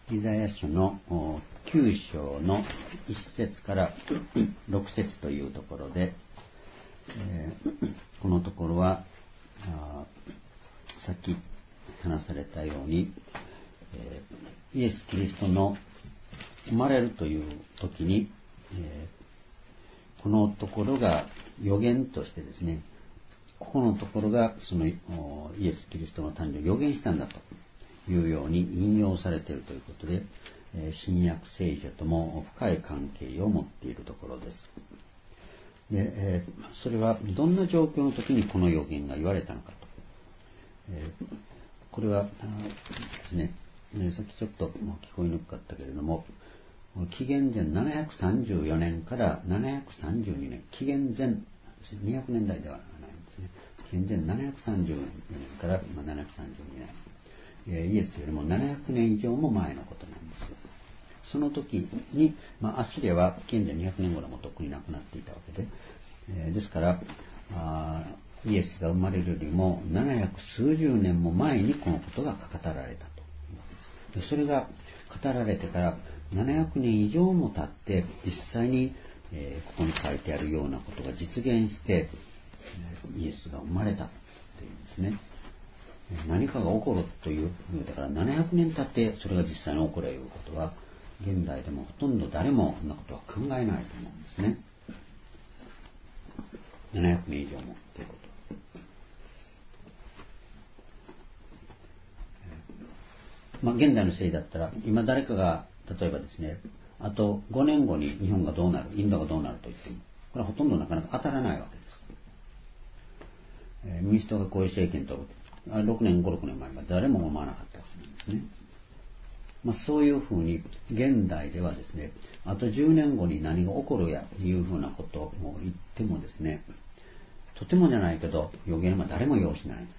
イザヤ書の9章の1節から6節というところで、このところはさっき話されたように、イエス・キリストの生まれるという時に、このところが予言としてですね、ここのところがそのイエス・キリストの誕生を予言したんだというように引用されているということで、新約聖書とも深い関係を持っているところです。で、それはどんな状況の時にこの予言が言われたのかと。これはですね、さっきちょっと聞こえにくかったけれども、紀元前734年から732年、紀元前200年代ではないんですね。紀元前734年から732年、イエスよりも700年以上も前のことなんです。その時に、アッシリアは紀元前200年頃もとっくになくなっていたわけで、ですからイエスが生まれるよりも700数十年も前にこのことが語られたというわけです。でそれが語られてから700年以上も経って実際に、ここに書いてあるようなことが実現して、イエスが生まれたというんですね。何かが起こるという、だから700年経ってそれが実際に起こるということは現代でもほとんど誰もそんなことは考えないと思うんですね。700年以上もということ。現代のせいだったら今誰かが例えばですね、あと5年後に日本がどうなる、インドがどうなると言ってもこれはほとんどなかなか当たらないわけです。民主党がこういう政権と6年5、6年前は誰も思わなかったわけなんですね。そういうふうに現代ではですね、あと10年後に何が起こるやというふうなことを言ってもですね、とてもじゃないけど予言は誰も要しないんです。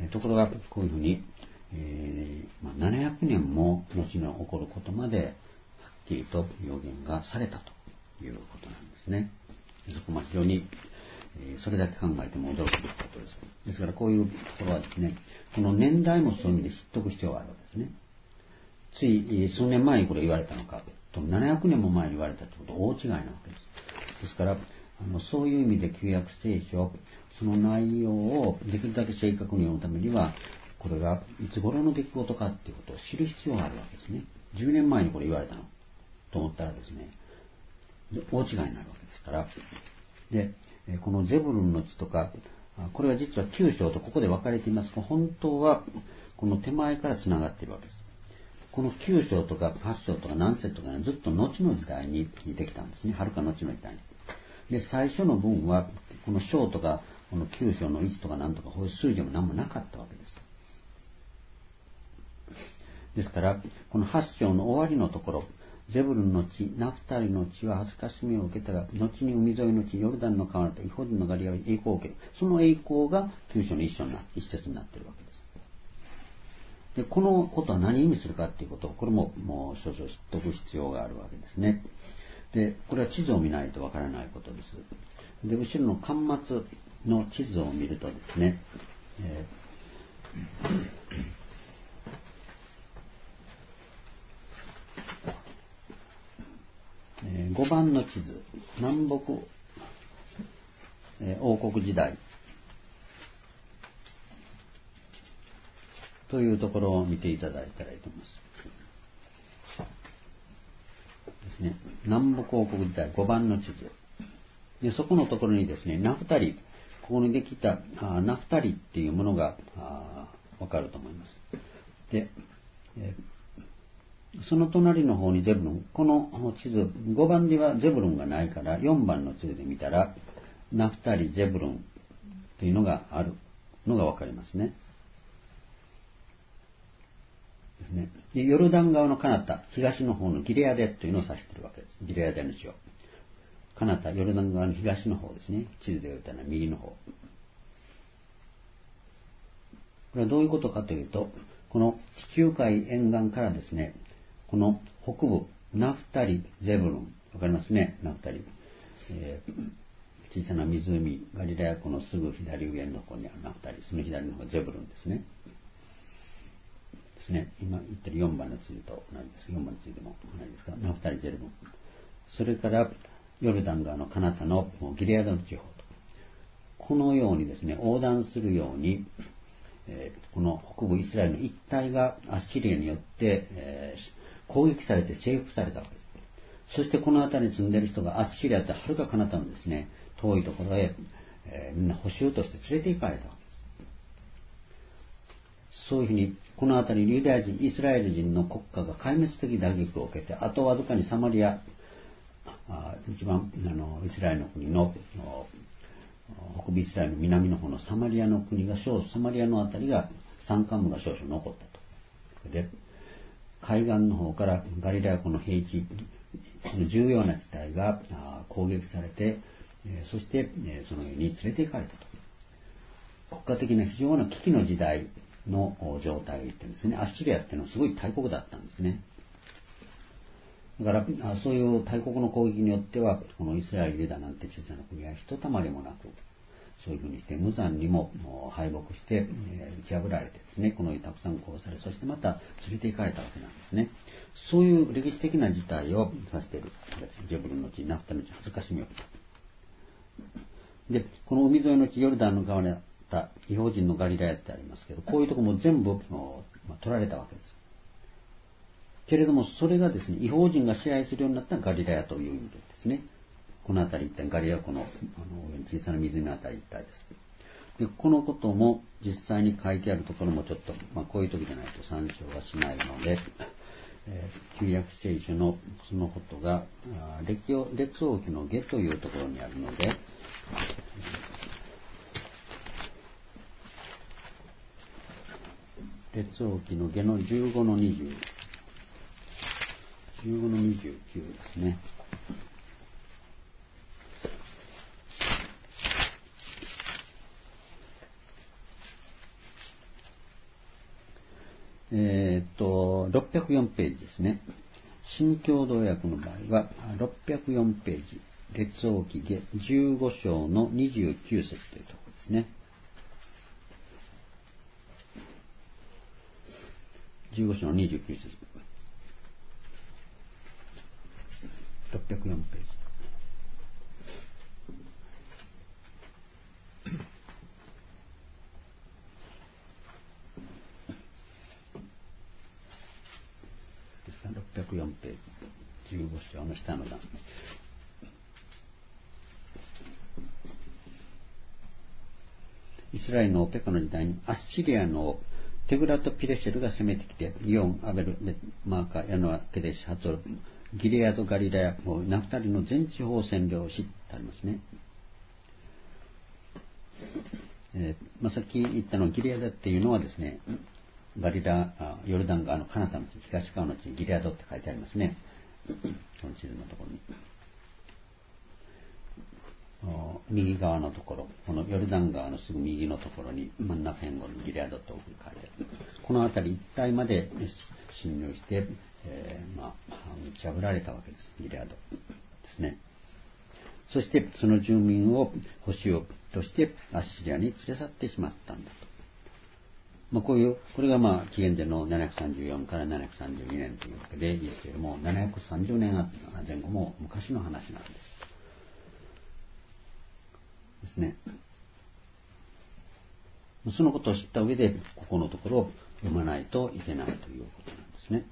ところがこういうふうに、700年も後の起こることまではっきりと予言がされたということなんですね。そこは非常にそれだけ考えても驚くことです。ですからこういうところはですね、この年代もそういう意味で知っておく必要があるわけですね。つい数年前にこれ言われたのかと700年も前に言われたということは大違いなわけです。ですからそういう意味で旧約聖書、その内容をできるだけ正確に読むためには、これがいつ頃の出来事かということを知る必要があるわけですね。10年前にこれ言われたのと思ったらですね、大違いになるわけですから。で、このゼブルンの地とか、これは実は9章とここで分かれていますが、本当はこの手前からつながっているわけです。この9章とか8章とか何節とかずっと後の時代にできたんですね。はるか後の時代に。で、最初の文はこの章とかこの9章の1とか何とかこういう数字も何もなかったわけです。ですからこの8章の終わりのところ、ゼブルンの地、ナフタリの地は恥ずかしみを受けたが、後に海沿いの地、ヨルダンの川のイホディのガリアは栄光を受ける。その栄光が9章の1節になっているわけです。で、このことは何意味するかということを、これももう少々知っておく必要があるわけですね。で、これは地図を見ないとわからないことです。で、後ろの巻末の地図を見るとですね、5番の地図、南北、王国時代というところを見ていただいたらいいと思います。ですね、南北王国時代5番の地図で、そこのところにですね、ナフタリ、ここにできたナフタリっていうものがわかると思います。で、その隣の方にゼブルン、この地図5番ではゼブルンがないから4番の地図で見たらナフタリ、ゼブルンというのがあるのがわかりますね。ですね。で、ヨルダン川の彼方、東の方のギレアデというのを指しているわけです。ギレアデの地を。彼方、ヨルダン川の東の方ですね。地図で言うたら右の方。これはどういうことかというと、この地中海沿岸からですね、この北部、ナフタリ、ゼブルン、わかりますね、ナフタリ。小さな湖、ガリラヤ湖のすぐ左上の方にあるナフタリ、その左の方がゼブルンですね。 ですね、今言ってる4番の地図と同じです。4番の地図も同じですか。ナフタリゼルブン。それからヨルダン川の彼方のギレアドの地方と。このようにですね、横断するように、この北部イスラエルの一帯がアッシリアによって、攻撃されて征服されたわけです。そしてこの辺りに住んでいる人がアッシリアってはるか彼方のですね、遠いところへ、みんな捕囚として連れて行かれたわけです。そういうふうに、この辺りユダヤ人、イスラエル人の国家が壊滅的打撃を受けて、あとわずかにサマリア、一番イスラエルの国の北部イスラエルの南の方のサマリアの国がサマリアのあたりが山間部が少々残ったと。で、海岸の方からガリラヤ湖の平地、重要な地帯が攻撃されて、そしてそのように連れて行かれたと。国家的な非常な危機の時代の状態を言ってるんですね。アッシリアっていうのはすごい大国だったんですね。だからそういう大国の攻撃によってはこのイスラエル、ユダなんて小さな国はひとたまりもなく、そういうふうにして無残にも敗北して打ち破られてですね、このようにたくさん殺され、そしてまた連れて行かれたわけなんですね。そういう歴史的な事態を指しているジェブルの地、ナフタの地、恥ずかしみを。で、この海沿いの地、ヨルダンの側にあった異邦人のガリラヤってありますけど、こういうところも全部取られたわけです。けれども、それがですね、異邦人が支配するようになったガリラヤという意味でですね、この辺り一帯、ガリラヤ湖の小さな湖の辺り一帯です。で、このことも実際に書いてあるところもちょっと、こういう時じゃないと参照はしないので、旧約聖書のそのことが、列王記の下というところにあるので、列王記の下の15の20、15の29ですね。604ページですね。新共同訳の場合は604ページ、列王記下15章の29節というところですね。15章の29節。604ページ。604ページ、15章の下の段。イスラエルのペカの時代にアッシリアのテグラト・ピレシェルが攻めてきて、イオン、アベル、マーカ、ヤノア、ケデシ、ハツォル、ギレアド、ガリラヤ、ナフタリの全地方を占領し、ありますね。さっき言ったのギレアドっていうのはですね、ヨルダン川の彼方の地、東側の地、ギレアドって書いてありますね。この地図のところに。右側のところ、このヨルダン川のすぐ右のところに真ん中辺後にギレアドと書いてある。この辺り一帯まで侵入して、打ち破られたわけです。ギレアドですね。そしてその住民を捕囚としてアッシリアに連れ去ってしまったんだと。これが紀元前の734から732年というわけでいいですけれども、730年前後も昔の話なんです。ですね。そのことを知った上で、ここのところを読まないといけないということなんですね。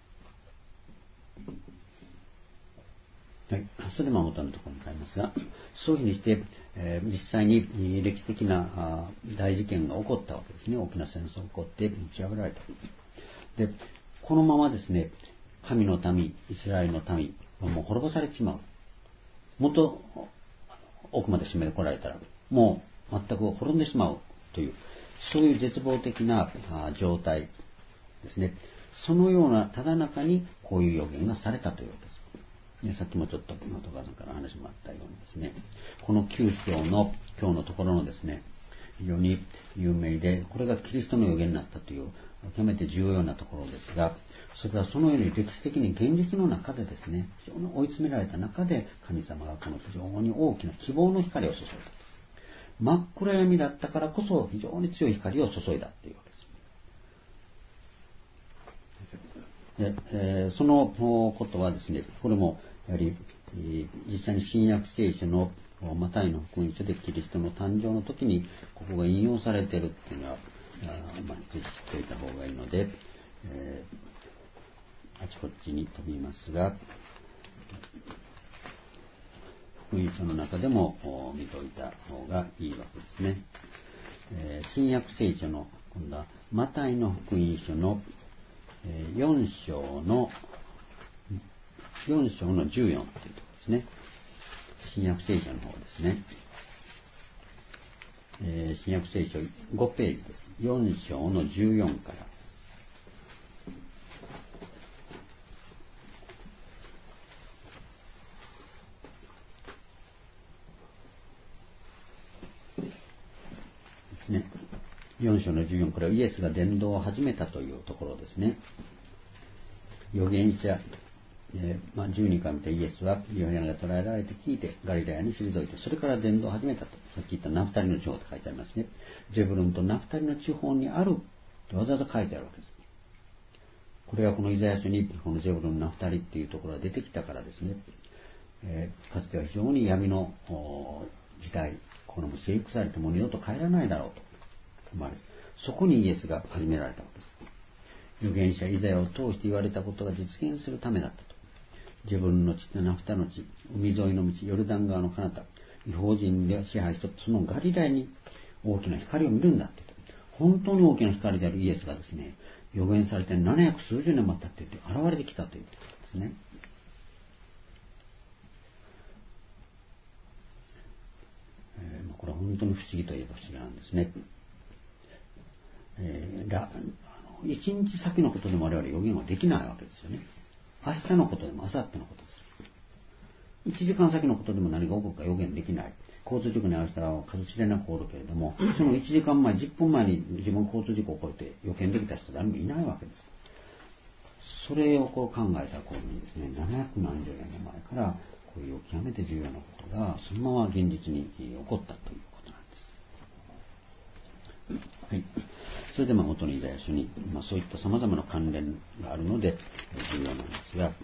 はい、それで元のところに変えますが、そういうふうにして、実際に歴史的な大事件が起こったわけですね。大きな戦争が起こって打ち破られた。で、このままですね、神の民、イスラエルの民はもう滅ぼされてしまう。もっと奥まで締めてこられたら、もう全く滅んでしまうという、そういう絶望的な状態ですね。そのようなただ中にこういう予言がされたというわけです。さっきもちょっと戸川さんから話もあったようにですね、この9章の今日のところのですね、非常に有名で、これがキリストの予言になったという極めて重要なところですが、それはそのように歴史的に現実の中でですね、非常に追い詰められた中で神様がこの非常に大きな希望の光を注いだ。真っ暗闇だったからこそ非常に強い光を注いだというわけです。 そのことはですね、これもやはり実際に新約聖書のマタイの福音書でキリストの誕生の時にここが引用されているっていうのはぜひ知っておいた方がいいので、あちこちに飛びますが、福音書の中でも見ておいた方がいいわけですね。新約聖書の今度はマタイの福音書の4章の14というところですね。新約聖書の方ですね。新約聖書5ページです。4章の14から。ですね。4章の14、これはイエスが伝道を始めたというところですね。預言者、12回見たイエスはヨハネが捕らえられて聞いてガリラヤに退いて、それから伝道を始めたと。さっき言ったナフタリの地方と書いてありますね。ゼブルンとナフタリの地方にあるとわざわざ書いてあるわけです。これはこのイザヤ書にこのゼブルンナフタリっていうところが出てきたからですね。かつては非常に闇の時代、これも征服されても二度と帰らないだろうと思われる。そこにイエスが始められたわけです。預言者イザヤを通して言われたことが実現するためだったと。自分の地、ナフタの地、海沿いの道、ヨルダン川の彼方、異邦人で支配しとそのガリラヤに大きな光を見るんだって。本当に大きな光であるイエスがですね、予言されて700数十年も経って現れてきたということですね。これは本当に不思議といえば不思議なんですね。一日先のことでも我々予言はできないわけですよね。明日のことでも明後日のことです。1時間先のことでも何が起こるか予言できない。交通事故に遭う人は数知れなく起こるけれども、その1時間前、10分前に自分交通事故起こって予見できた人誰もいないわけです。それを考えた頃にですね、700何十年の前からこういう極めて重要なことがそのまま現実に起こったということなんです。はい。それで元のイザヤ書に、そういった様々な関連があるので重要なんですが、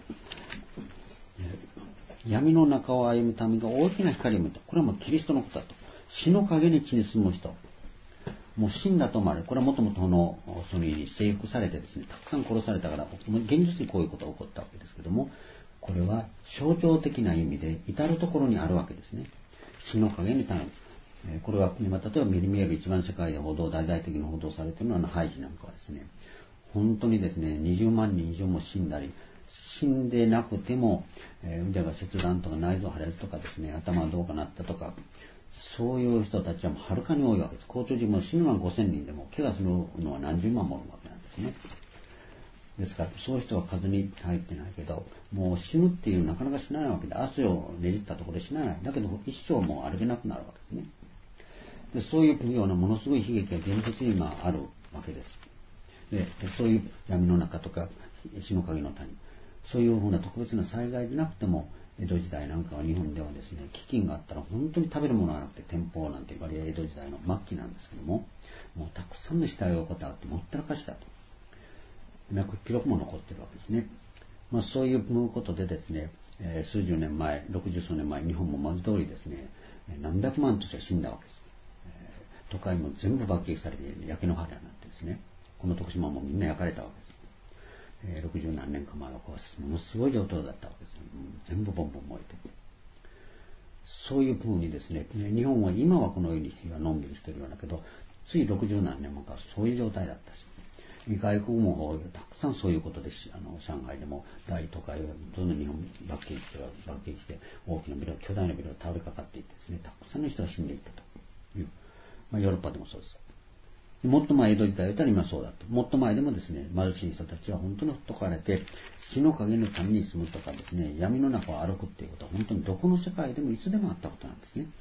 闇の中を歩む民が大きな光を見た。これはもうキリストのことだと。死の陰に地に住む人。もう死んだと思われる。これはもともとその征服されてですね、たくさん殺されたから、現実にこういうことが起こったわけですけども、これは象徴的な意味で至るところにあるわけですね。死の陰に立つ。これは今例えば目に見える一番世界で大々的に報道されているのはハイジなんかはですね、本当にですね、20万人以上も死んだり、死んでなくても、腕が切断とか内臓破裂とかですね、頭がどうかなったとか、そういう人たちはもうはるかに多いわけです。交通事故も死ぬのは5000人でも、怪我するのは何十万もおるわけなんですね。ですから、そういう人は数に入ってないけど、もう死ぬっていうなかなかしないわけで、足をねじったところで死なない。だけど、一生もう歩けなくなるわけですね。でそういうようなものすごい悲劇が現実に今あるわけです。でそういう闇の中とか死の影の谷、そういうふうな特別な災害でなくても、江戸時代なんかは日本ではですね、飢饉があったら本当に食べるものがなくて、天保なんて言われ江戸時代の末期なんですけども、もうたくさんの死体が起こったってもったらかしだと。脈記録も残っているわけですね。そういうことでですね、数十年前、60数年前、日本も文字通りですね、何百万として死んだわけです。都会も全部爆撃されて焼け野原になってですね、この徳島もみんな焼かれたわけです。60何年か前はものすごい状況だったわけです。全部ボンボン燃えて。そういうふうにですね、日本は今はこのようにのんびりしてるようだけど、つい60何年前からそういう状態だったし、外国もたくさんそういうことで上海でも大都会をどんどん日本爆撃して大きなビル、巨大なビルが倒れかかっていってですね、たくさんの人が死んでいったという。ヨーロッパでもそうです。もっと前、江戸時代だったら今そうだと。もっと前でもですね、貧しい人たちは本当にほっとかれて、死の陰の谷に住むとかですね、闇の中を歩くっていうことは本当にどこの世界でもいつでもあったことなんですね。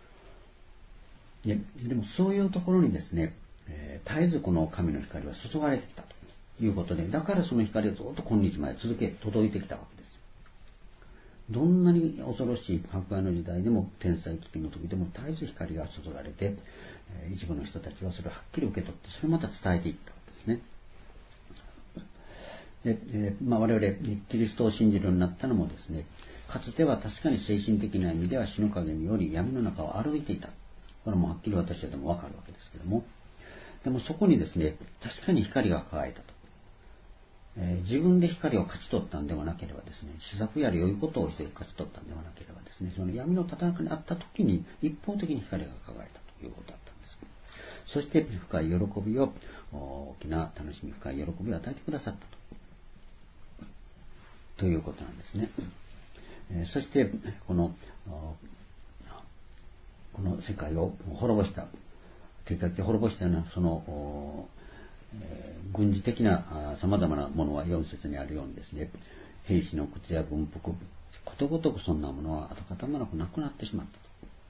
でもそういうところにですね、絶えずこの神の光は注がれていたということで、だからその光をずっと今日まで届いてきたわけです。どんなに恐ろしい迫害の時代でも、天災危機の時でも絶えず光が注がれて、一部の人たちはそれをはっきり受け取って、それをまた伝えていったわけですね。 で、我々キリストを信じるようになったのもですね、かつては確かに精神的な意味では死の影により闇の中を歩いていた。これもはっきり私はでもわかるわけですけども、でもそこにですね、確かに光が輝いたと。自分で光を勝ち取ったんではなければですね、施策や良いことをして勝ち取ったんではなければですね、その闇の戦いにあった時に一方的に光が輝いたということだったんです。そして深い喜びを、大きな楽しみ、深い喜びを与えてくださったということなんですね。そしてこの世界を滅ぼした、結果的に滅ぼしたようなその軍事的な様々なものは4節にあるようにですね、兵士の靴や軍服、ことごとくそんなものは跡形もなくなくなってしまったと。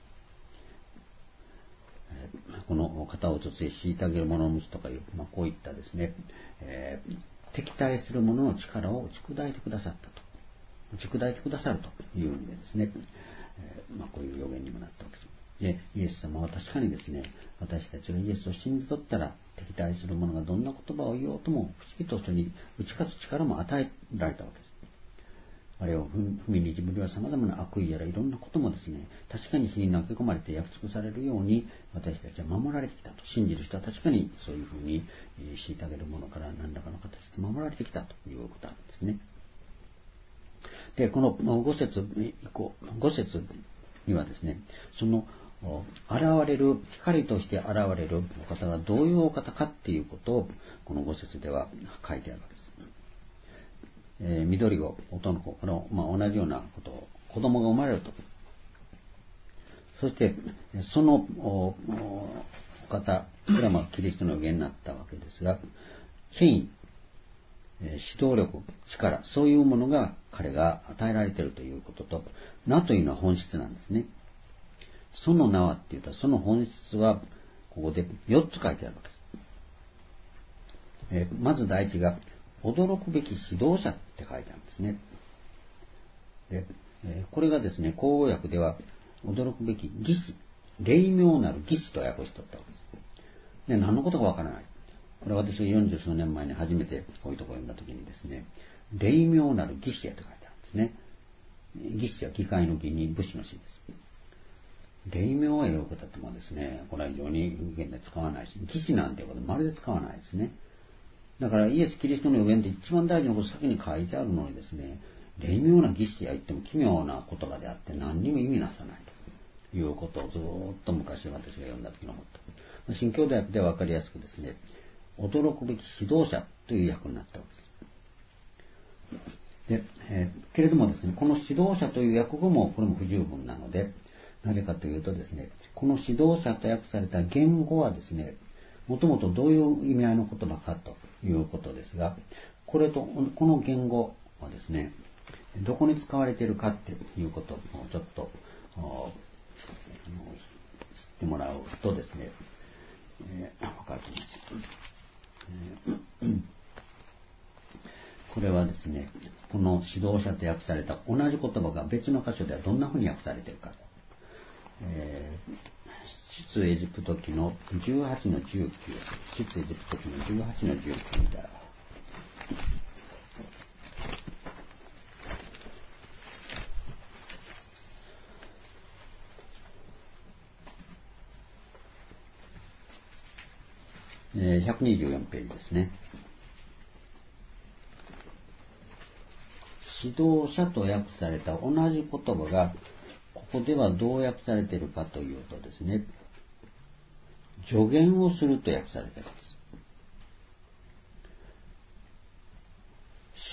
この肩をつつへ虐げる者の虫とかいう、こういったですね、敵対する者の力を砕いてくださったと。砕いてくださるという意味でですね、こういう予言にもなったわけです。で、イエス様は確かにですね、私たちがイエスを信じとったら、敵対する者がどんな言葉を言おうとも、不思議とそれに打ち勝つ力も与えられたわけです。あれを踏みにじむりは様々な悪意やらいろんなこともですね、確かに火に投げ込まれて焼き尽くされるように、私たちは守られてきたと。信じる人は確かにそういうふうに虐げる者から何らかの形で守られてきたということなんですね。で、この5節にはですね、その現れる、光として現れるお方がどういうお方かっていうことを、この5節では書いてあるわけです。緑子、男の子、この、同じようなことを、子供が生まれると。そして、そのお方、これはキリストの予言になったわけですが、権威、指導力、力、そういうものが彼が与えられているということと、名というのは本質なんですね。その名はって言ったら、その本質は、ここで4つ書いてあるわけです。まず第一が、驚くべき指導者って書いてあるんですね。で、これがですね、口語訳では、驚くべき義士、霊妙なる義士と訳しとったわけです。で、何のことかわからない。これは私が40数年前に初めてこういうところを読んだときにですね、霊妙なる義士やと書いてあるんですね。義士は機械の義に武士の士です。霊妙はよくたってもですね、これは非常に現代使わないし、義士なんていうことまるで使わないですね。だからイエス・キリストの予言って一番大事なこと先に書いてあるのにですね、霊妙な義士や言っても奇妙な言葉であって何にも意味なさないということをずっと昔私が読んだ時に思った。新教大学では分かりやすくですね、驚くべき指導者という訳になったわけです。で、けれどもですね、この指導者という訳語もこれも不十分なので、なぜかというとですね、この指導者と訳された言語はですね、もともとどういう意味合いの言葉かということですが、この言語はですね、どこに使われているかっていうことをちょっと知ってもらうとですね、わかると思います。これはですね、この指導者と訳された同じ言葉が別の箇所ではどんなふうに訳されているか。出エジプト記の18の19、出エジプト記の18の19だ。124ページですね。指導者と訳された同じ言葉がここではどう訳されているかというとですね、助言をすると訳されているんです。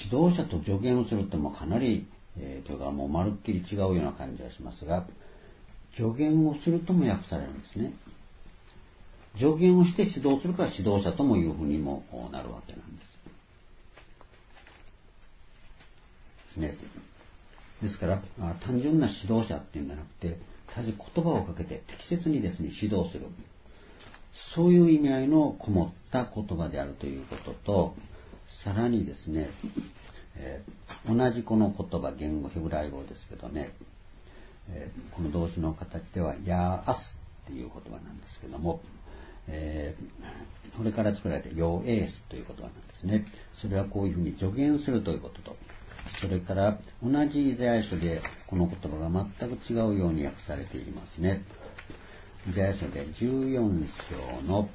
指導者と助言をするってもかなり、というかもうまるっきり違うような感じがしますが、助言をするとも訳されるんですね。助言をして指導するから指導者ともいうふうにもなるわけなんです。ですから単純な指導者っていうんじゃなくて、ただ言葉をかけて適切にですね指導する、そういう意味合いのこもった言葉であるということと、さらにですね、同じこの言葉、言語ヘブライ語ですけどね、この動詞の形ではヤーアスっていう言葉なんですけども、 これから作られたヨエースという言葉なんですね。それはこういうふうに助言するということと、それから同じイザヤ書でこの言葉が全く違うように訳されていますね。イザヤ書で14章の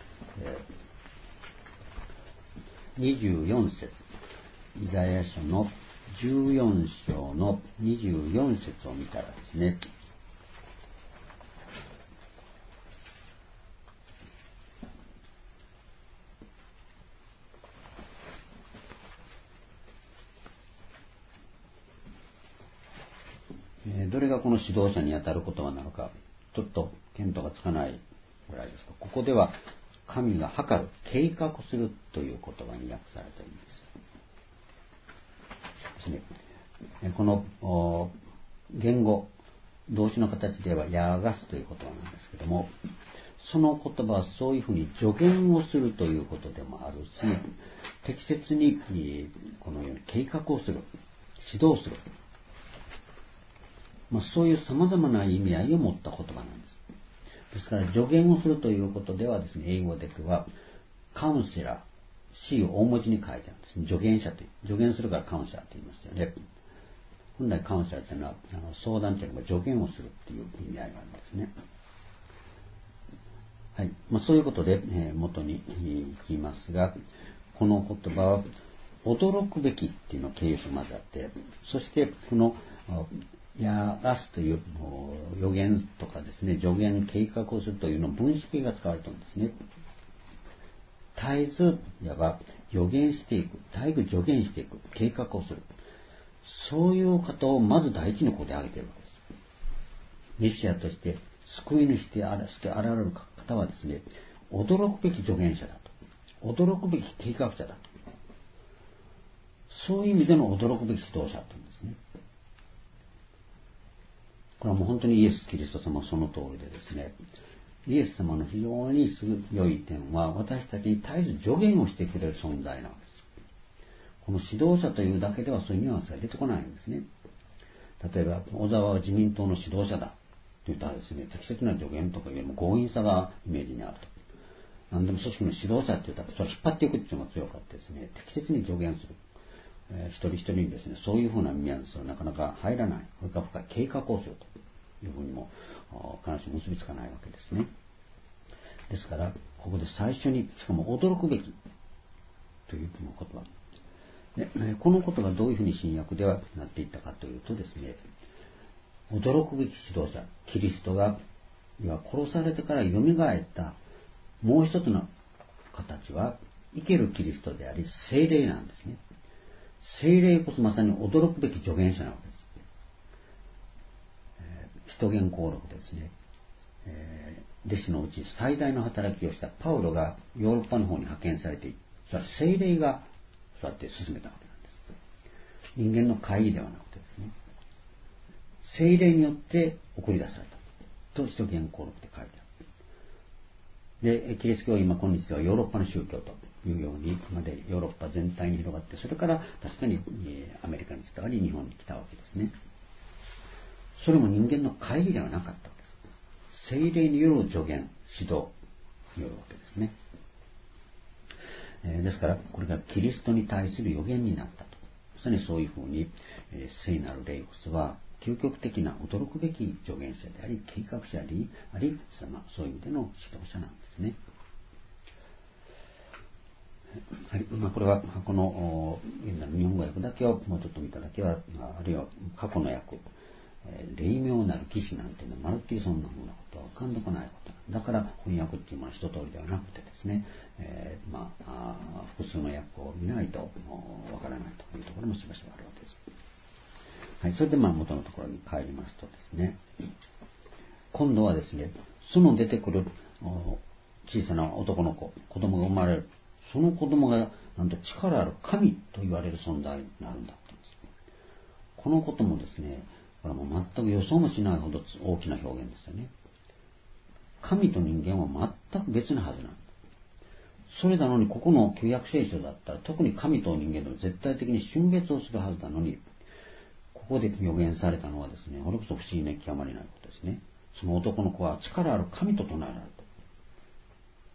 24節、イザヤ書の14章の24節を見たらですね、どれがこの指導者にあたる言葉なのかちょっと見当がつかないぐらいですが、ここでは神が計る、計画するという言葉に訳されているんですね。この言語動詞の形ではヤーガスという言葉なんですけども、その言葉はそういうふうに助言をするということでもあるし、適切にこのように計画をする、指導する、そういう様々な意味合いを持った言葉なんです。ですから助言をするということではですね、英語ではカウンセラー、C を大文字に書いてあるんですね。助言者という、助言するからカウンセラーと言いますよね。本来カウンセラーというのは相談というのは助言をするという意味合いがあるんですね。はい。そういうことで、元に行きますが、この言葉は驚くべきっていうのが形容詞がまずあって、そしてこのヤーガスという予言とかですね、助言、計画をするというの分子形が使われているんですね。絶えずいわば予言していく、絶えず助言していく、計画をする、そういう方をまず第一にここで挙げているわけです。メシアとして救い主として現れる方はですね、驚くべき助言者だと、驚くべき計画者だと、そういう意味での驚くべき指導者というんですね。これはもう本当にイエス・キリスト様はその通りでですね、イエス様の非常に良い点は、私たちに絶えず助言をしてくれる存在なわけです。この指導者というだけではそういうニュアンスが出てこないんですね。例えば、小沢は自民党の指導者だと言ったらですね、適切な助言とかよりも強引さがイメージにあると。何でも組織の指導者って言ったら、それを引っ張っていくっていうのが強かったですね、適切に助言する。一人一人にですね、そういうふうなニュアンスはなかなか入らない。これから深い計画をするというふうにも必ずしも結びつかないわけですね。ですから、ここで最初に、しかも驚くべきという言葉。でこのことがどういうふうに新約ではなっていったかというとですね、驚くべき指導者、キリストが殺されてから蘇ったもう一つの形は、生けるキリストであり、聖霊なんですね。聖霊こそまさに驚くべき助言者なわけです。使徒言行録ですね。弟子のうち最大の働きをしたパウロがヨーロッパの方に派遣されていて、それは聖霊がそうやって進めたわけなんです。人間の会議ではなくてですね、聖霊によって送り出されたと使徒言行録で書いてある。で、キリスト教は今日ではヨーロッパの宗教というようにまでヨーロッパ全体に広がって、それから確かにアメリカに伝わり日本に来たわけですね。それも人間の会議ではなかったわけです。聖霊による助言、指導によるわけですね。ですからこれがキリストに対する予言になったと。まさにそういうふうに、聖なるレイオスは究極的な驚くべき助言者であり、計画者であり、そういう意味での指導者なんですね。はい、これはこの現在の日本語訳だけをもうちょっと見ただけは、あるいは過去の訳、霊妙なる騎士なんていうのはまるっきりそんなふうなことは浮かんでこないことだから翻訳っていうものは一通りではなくてですね、複数の訳を見ないとわからないというところもしばしばあるわけです。はい、それで元のところに帰りますとですね、今度はですね、その出てくる小さな男の子、子供が生まれる。その子供がなんと力ある神と言われる存在になるんだって言うんです。このこともですね、これはもう全く予想もしないほど大きな表現ですよね。神と人間は全く別なはずなんだ。それなのに、ここの旧約聖書だったら特に神と人間と絶対的に瞬別をするはずなのに、ここで予言されたのはですね、これこそ不思議な極まりないことですね。その男の子は力ある神と唱えられると。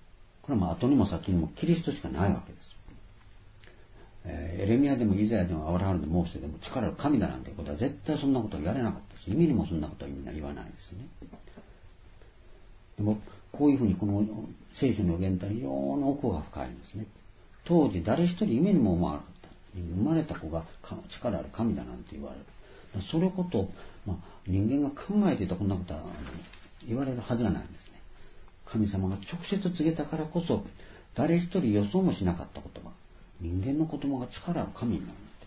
これは後にも先にもキリストしかないわけです。エレミヤでもイザヤでもアブラハムでもモーセでも力ある神だなんてことは絶対そんなことを言われなかったし、夢にもそんなことはみんな言わないですね。でもこういうふうにこの聖書の予言とは非常に奥が深いんですね。当時誰一人夢にも思わなかった。生まれた子が力ある神だなんて言われる。それこと、人間が考えていたこんなことは言われるはずがないんですね。神様が直接告げたからこそ、誰一人予想もしなかった言葉。人間の子供が力ある神になるって。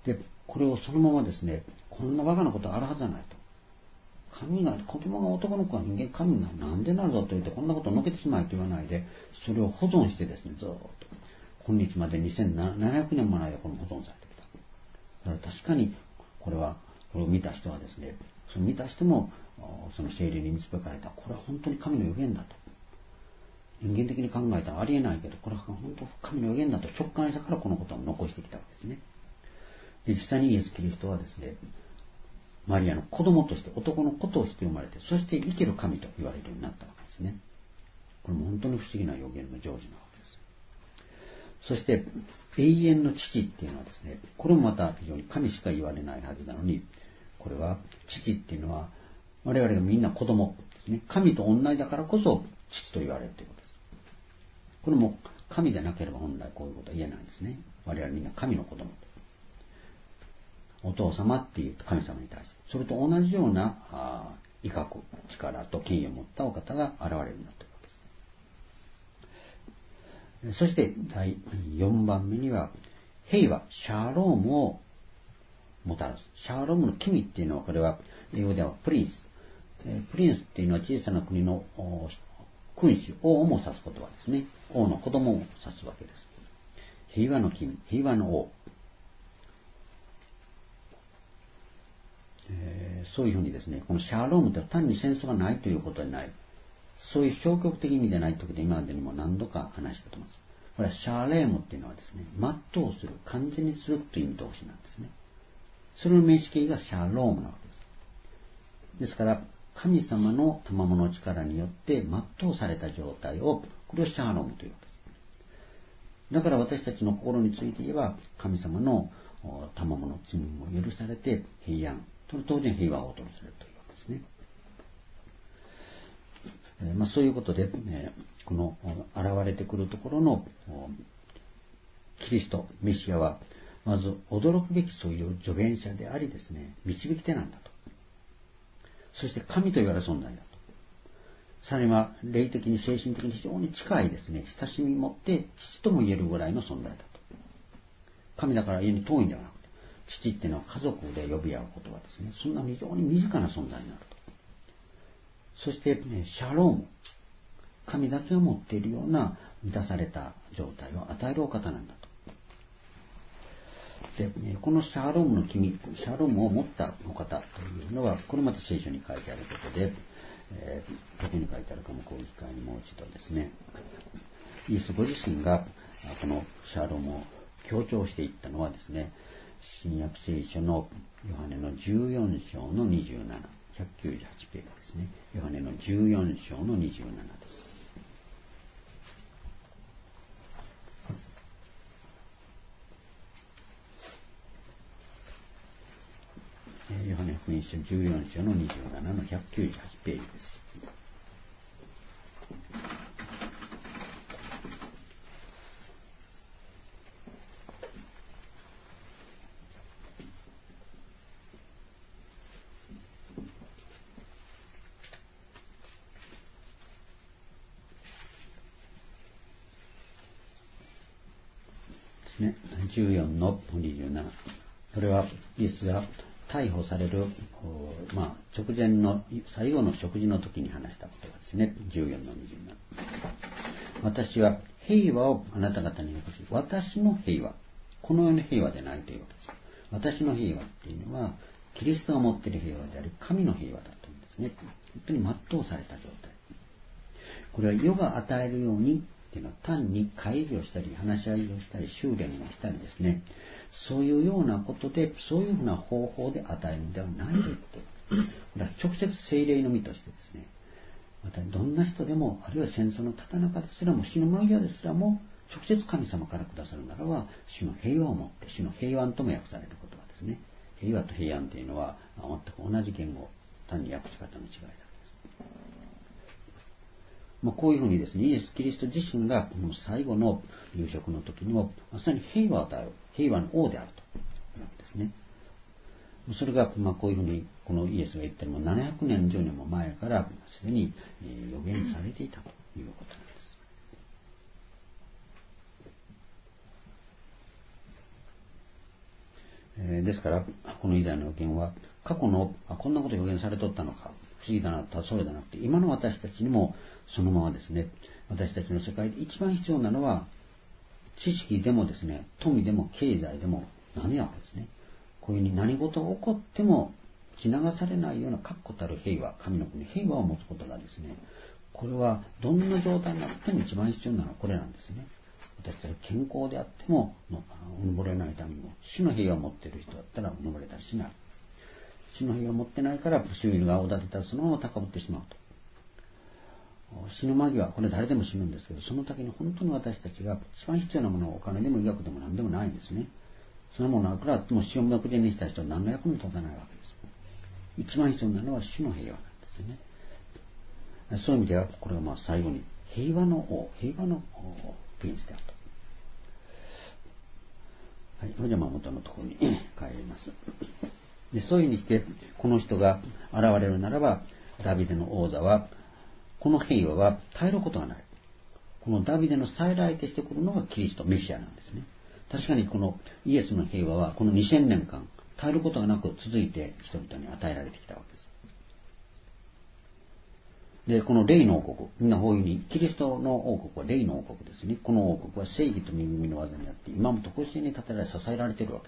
で、これをそのままですね、こんなバカなことはあるはずはないと。子供が男の子が人間神になる。なんでなるぞと言ってこんなことをのけてしまいと言わないで、それを保存してですね、ずっと。今日まで2700年もの間この保存されてきた。だから確かにこれを見た人はですね、その見た人もその聖霊に導かれた。これは本当に神の予言だと。人間的に考えたらありえないけど、これは本当に神の予言だと直感したからこのことを残してきたわけですね。で、実際にイエス・キリストはですね、マリアの子供として、男の子として生まれて、そして生ける神と言われるようになったわけですね。これも本当に不思議な予言の成就なわけです。そして、永遠の父っていうのはですね、これもまた非常に神しか言われないはずなのに、これは父っていうのは、我々がみんな子供ですね。神と同じだからこそ父と言われるということです。これも神でなければ本来こういうことは言えないんですね。我々みんな神の子供と。お父様っていう神様に対して、それと同じような威嚇、力と権威を持ったお方が現れるようになっているわけです。そして第4番目には、平和、シャロームをもたらす。シャロームの君っていうのは、これは英語ではプリンス。プリンスっていうのは小さな国の君主、王も指す言葉ですね。王の子供を指すわけです。平和の君、平和の王。そういうふうにですね、このシャロームとは単に戦争がないということでない。そういう消極的意味でないということで今までにも何度か話したと思います。これはシャレームっていうのはですね、全うする、完全にするという意味同士なんですね。それの名詞形がシャロームなわけです。ですから、神様の賜物の力によって全うされた状態を、これをシャロームというわけです。だから私たちの心について言えば、神様の賜物、罪も許されて平安、当然平和を訪れるというわけですね。そういうことで、この現れてくるところのキリスト、メシアは、まず驚くべきそういう助言者でありですね、導き手なんだと。そして神と言われる存在だと。さらには霊的に精神的に非常に近いですね、親しみ持って父とも言えるぐらいの存在だと。神だから家に遠いんではなくて、父っていうのは家族で呼び合う言葉ですね。そんな非常に身近な存在になると。そして、シャローム。神だけが持っているような満たされた状態を与えるお方なんだと。で、このシャロームの君、シャロームを持ったお方というのは、これまた聖書に書いてあることで、どこに書いてあるかもこういう機会にもう一度ですね、イエスご自身がこのシャロームを強調していったのはですね、新約聖書のヨハネの14章の27、198ページですね。ヨハネの14章の27です。ヨハネ福音書14章の27の198ページです。ね、14の27。これはイエスが逮捕される、直前の最後の食事の時に話したことですね。14の27。私は平和をあなた方に残し、私の平和。この世の平和でないというわけです。私の平和っていうのは、キリストが持っている平和であり、神の平和だというんですね。本当に全うされた状態。これは世が与えるようにっていうのは単に会議をしたり話し合いをしたり修練をしたりですね、そういうようなことでそういうふうな方法で与えるのではないと。これは直接聖霊の実としてですね、 またどんな人でも、あるいは戦争のただ中ですらも、死の間際ですらも、直接神様からくださるならば、主の平和をもって、主の平安とも訳される言葉ですね。平和と平安というのは全く同じ言語、単に訳し方の違いだけです。こういうふうにですね、イエス・キリスト自身がこの最後の夕食の時にもまさに平和を与える、平和の王であるというわけですね。それがこういうふうにこのイエスが言っても700年10年も前からすでに予言されていたということなんです。ですからこのイザヤの予言は過去のこんなこと予言されとったのか不思議だなとそれでなくて、今の私たちにもそのままですね、私たちの世界で一番必要なのは知識でもですね、富でも経済でも何やわけですね。こういうふうに何事が起こっても血流されないような確固たる平和、神の国平和を持つことがですね、これはどんな状態になっても一番必要なのはこれなんですね。私たち健康であってもうぬぼれないためにも、主の平和を持っている人だったらうぬぼれたりしない。主の平和を持ってないから周囲が青立てたらそのまま高ぶってしまうと。死ぬ間際、これ誰でも死ぬんですけど、その時に本当に私たちが一番必要なものはお金でも医学でも何でもないんですね。そのものがもう死を目前にした人は何の役に立たないわけです。一番必要なのは主の平和なんですよね。そういう意味ではこれは最後に平和の王、平和のプリンスであると。はい、それでは元のところに帰ります。でそういうふうにしてこの人が現れるならば、ダビデの王座はこの平和は絶えることがない。このダビデの再来としてくるのがキリスト、メシアなんですね。確かにこのイエスの平和はこの2000年間絶えることがなく続いて人々に与えられてきたわけです。で、この霊の王国、みんなこういうふうに、キリストの王国は霊の王国ですね。この王国は正義と恵みの技にあって、今も常しえに立てられ、支えられているわけです。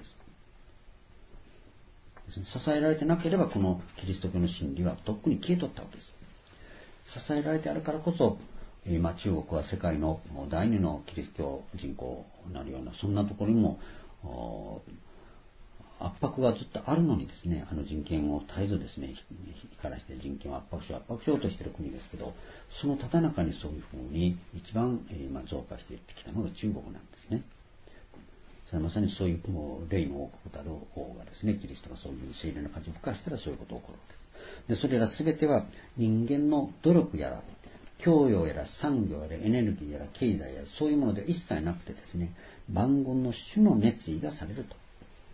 支えられてなければ、このキリスト教の真理はとっくに消えとったわけです。支えられてあるからこそ、今中国は世界の第二のキリスト教人口になるような、そんなところにも圧迫がずっとあるのにですね、人権を絶えずですね、からして人権を圧迫しようとしている国ですけど、そのただ中にそういうふうに一番増加していってきたのが中国なんですね。それはまさにそういう霊の王国たる王がですね、キリストがそういう聖霊の価値を付加したらそういうことが起こるわけです。で、それら全ては人間の努力やら、教養やら産業やらエネルギーやら経済やらそういうもので一切なくてですね、万軍の主の熱意がされると。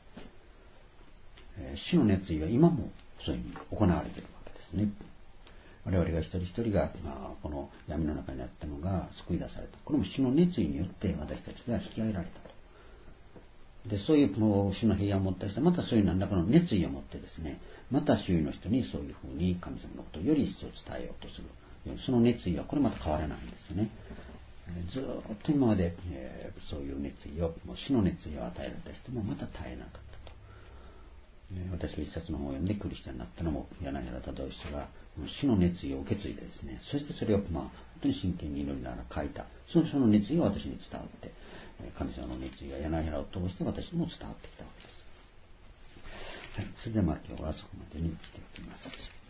主の熱意は今もそういうふうに行われているわけですね。我々が一人一人が、この闇の中にあったのが救い出された。これも主の熱意によって私たちが引き上げられたと。で、そういう主の平安を持った人はまたそういう何らかの熱意を持ってですね、また周囲の人にそういうふうに神様のことをより一層伝えようとする。その熱意はこれまた変わらないんですよね。ずっと今まで、そういう熱意を、主の熱意を与えられた人もまた絶えなかった。私が一冊の本を読んでクリスチャンになったのも柳原忠義が主の熱意を受け継いでですね、そしてそれを本当に真剣に祈りながら書いた。その熱意が私に伝わって、神様の熱意が柳原を通して私にも伝わってきたわけです。はい、それでは今日はそこまでにしておきます。